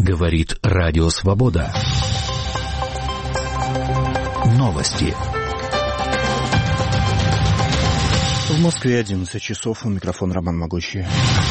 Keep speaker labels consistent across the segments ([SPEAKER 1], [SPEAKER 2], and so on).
[SPEAKER 1] Говорит Радио Свобода. Новости.
[SPEAKER 2] В Москве 11 часов. У микрофона Роман Могучий.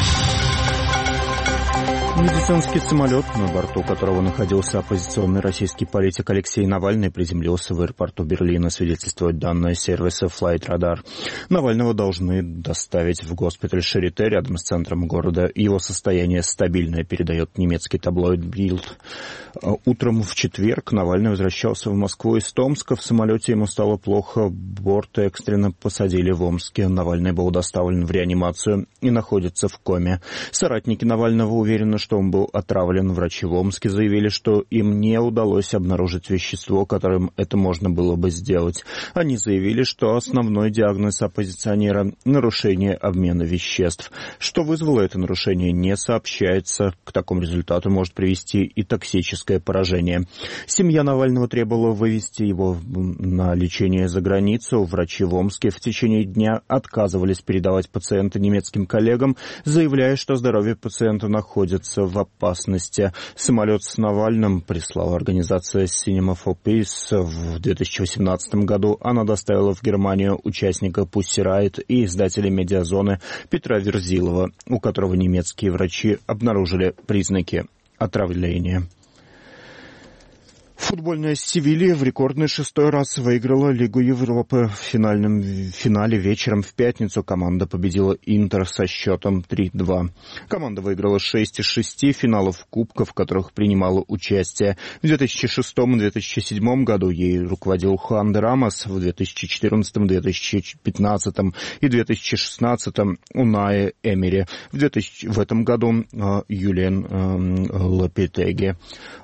[SPEAKER 2] Медицинский самолет, на борту которого находился оппозиционный российский политик Алексей Навальный, приземлился в аэропорту Берлина, свидетельствуют данные сервиса Flightradar. Навального должны доставить в госпиталь Шарите рядом с центром города. Его состояние стабильное, передает немецкий таблоид Bild. Утром в четверг Навальный возвращался в Москву из Томска. В самолете ему стало плохо. Борт экстренно посадили в Омске. Навальный был доставлен в реанимацию и находится в коме. Соратники Навального уверены, что он был отравлен. Врачи в Омске заявили, что им не удалось обнаружить вещество, которым это можно было бы сделать. Они заявили, что основной диагноз оппозиционера – нарушение обмена веществ. Что вызвало это нарушение, не сообщается. К такому результату может привести и токсическое поражение. Семья Навального требовала вывести его на лечение за границу. Врачи в Омске в течение дня отказывались передавать пациента немецким коллегам, заявляя, что здоровье пациента находится в опасности. Самолет с Навальным прислала организация Cinema for Peace в 2018 году. Она доставила в Германию участника Pussy Riot и издателя «Медиазоны» Петра Верзилова, у которого немецкие врачи обнаружили признаки отравления. Футбольная Севилья в рекордный 6-й раз выиграла Лигу Европы. В финале вечером в пятницу команда победила Интер со счетом 3-2. Команда выиграла 6 из 6 финалов кубков, в которых принимала участие. В 2006 и 2007 году ей руководил Хуан де Рамос, в 2014, 2015 и 2016 Унаи Эмери. В этом году Юлиан Лопетеги.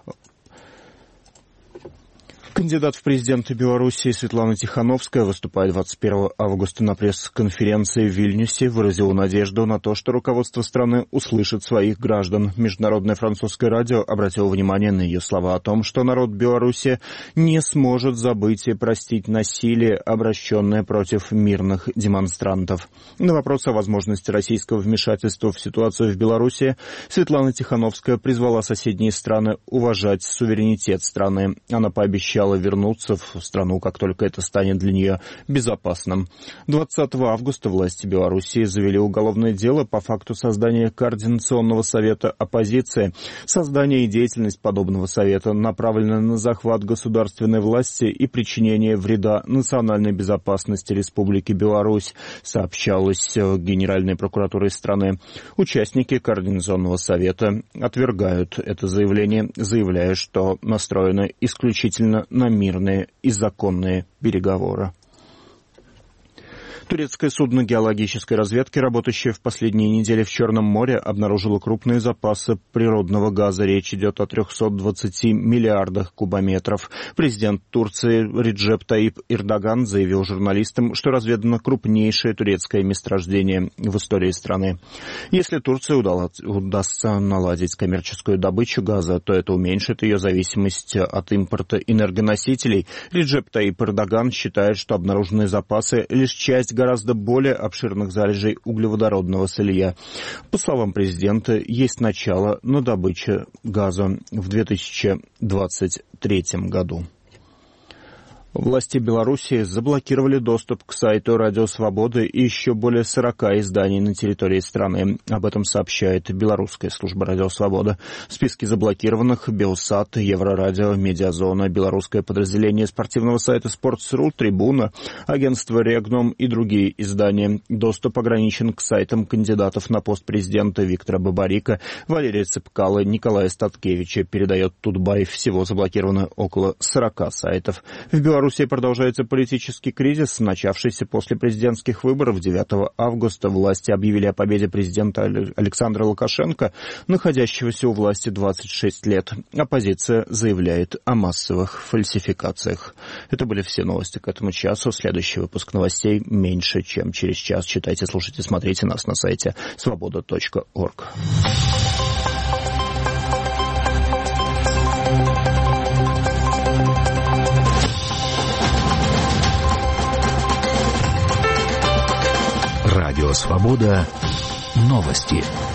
[SPEAKER 2] Кандидат в президенты Беларуси Светлана Тихановская, выступая 21 августа на пресс-конференции в Вильнюсе, выразила надежду на то, что руководство страны услышит своих граждан. Международное французское радио обратило внимание на ее слова о том, что народ Беларуси не сможет забыть и простить насилие, обращенное против мирных демонстрантов. На вопрос о возможности российского вмешательства в ситуацию в Беларуси Светлана Тихановская призвала соседние страны уважать суверенитет страны. Она пообещала вернуться в страну, как только это станет для нее безопасным. 20 августа власти Белоруссии завели уголовное дело по факту создания Координационного совета оппозиции. Создание и деятельность подобного совета направлены на захват государственной власти и причинение вреда национальной безопасности Республики Беларусь, сообщалось Генеральной прокуратурой страны. Участники Координационного совета отвергают это заявление, заявляя, что настроены исключительно на мирные и законные переговоры. Турецкое судно геологической разведки, работающее в последние недели в Черном море, обнаружило крупные запасы природного газа. Речь идет о 320 миллиардах кубометров. Президент Турции Реджеп Таип Эрдоган заявил журналистам, что разведано крупнейшее турецкое месторождение в истории страны. Если Турции удастся наладить коммерческую добычу газа, то это уменьшит ее зависимость от импорта энергоносителей. Реджеп Таип Эрдоган считает, что обнаруженные запасы — лишь часть гораздо более обширных залежей углеводородного сырья. По словам президента, есть начало на добыче газа в 2023 году. Власти Белоруссии заблокировали доступ к сайту Радио Свободы и еще более 40 изданий на территории страны. Об этом сообщает белорусская служба Радио Свобода. В списке заблокированных Белсат, Еврорадио, Медиазона, белорусское подразделение спортивного сайта Sports.ru, Трибуна, агентство Регном и другие издания. Доступ ограничен к сайтам кандидатов на пост президента Виктора Бабарика, Валерия Цепкала, Николая Статкевича, передает Тутбай. Всего заблокировано около 40 сайтов. В Беларуси продолжается политический кризис, начавшийся после президентских выборов. 9 августа власти объявили о победе президента Александра Лукашенко, находящегося у власти 26 лет. Оппозиция заявляет о массовых фальсификациях. Это были все новости к этому часу. Следующий выпуск новостей меньше, чем через час. Читайте, слушайте, смотрите нас на сайте svoboda.org.
[SPEAKER 1] Радио Свобода. Новости.